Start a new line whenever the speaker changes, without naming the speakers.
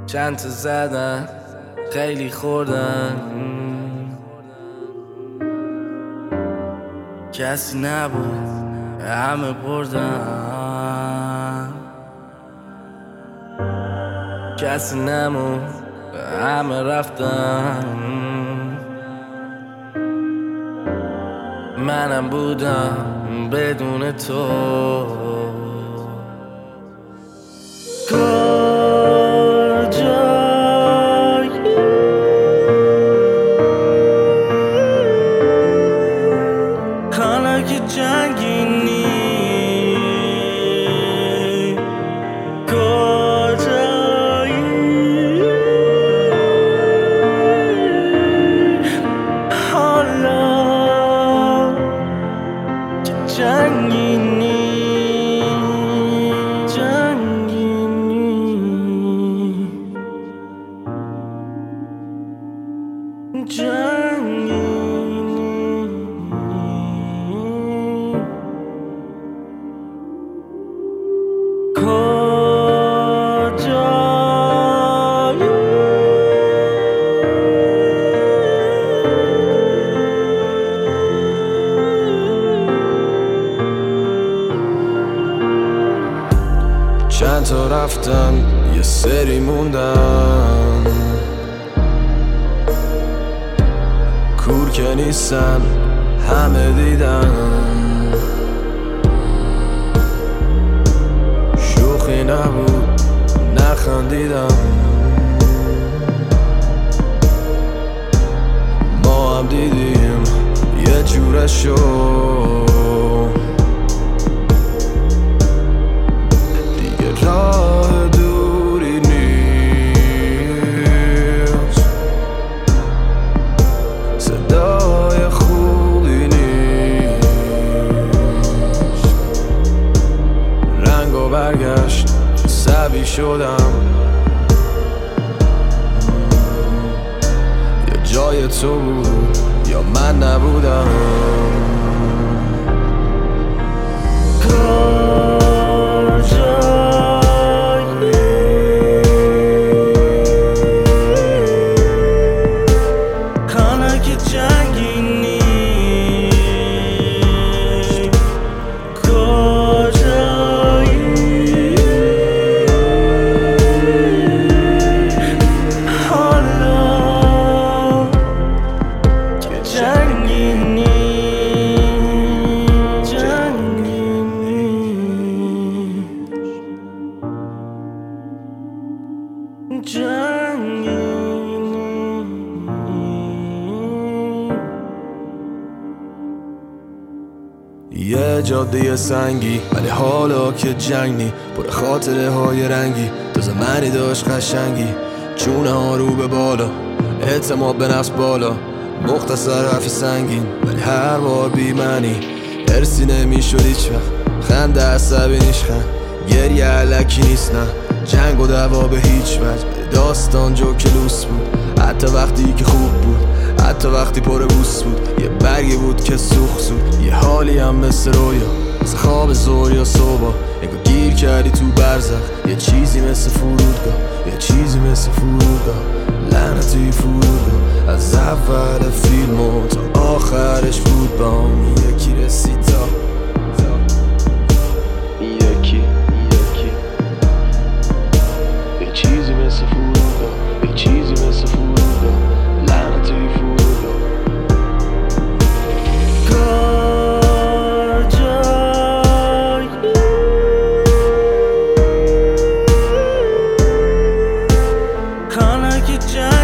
چند تا زدن خیلی خوردن، کسی نبود همه بردن، کسی نمون همه رفتن. منم بودم بدون تو. حالا که جنگینی کجایی، حالا که جنگینی
چند تا رفتن یه سری موندن، کور که نیستن همه دیدن. شوخی نبود نخندیدم، ما هم دیدیم یه جورشو. دیگه راه دوری نیست، صدای خوبی نیست. رنگ و برگشت سبی شدم، یا جای تو بود یا من نبودم.
حالا که جنگینی کجایی، حالا که جنگینی
یه جاده سنگی ولی حالا که جنگ نی، پر خاطره های رنگی. تو زمانی داشت قشنگی، چونه ها رو به بالا، اعتماد به نفس بالا. مختصر حرف سنگین ولی هر بار بی معنی. ارسی نمیشد هیچ وقت، خنده عصبی نیشخن، گریه علکی نیست نه. جنگ و دعوا به هیچ وجه، داستان جوکلوس بود. حتی وقتی که خوب بود، حتی وقتی پر بوس بود. یه برگی بود که سوخت زود، یه حالی هم مثل رویا، مثل خواب زور یا صبح. انگار گیر کردی تو برزخ، یه چیزی مثل فرودگاه، یه چیزی مثل فرودگاه. لعنتی فرودگاه، از اول فیلم تا آخرش بود بام. یکی رسید تا یکی یه چیزی مثل فرودگاه، یه چیزی مثل فرودگاه. لعنتی فرودگاه.
حالا که